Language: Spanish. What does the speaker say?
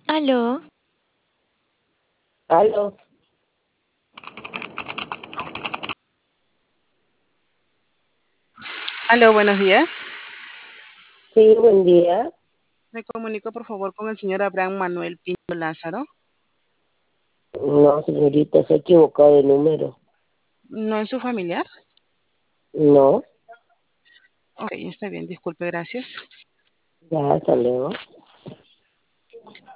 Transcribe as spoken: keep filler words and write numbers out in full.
Aló, Aló, Aló, buenos días. sí, buen día. Me comunico por favor con el señor Abraham Manuel Pinto Lázaro. No, señorita, se ha equivocado de número. ¿No es su familiar? No, Ok, está bien, disculpe, gracias. ya, hasta luego.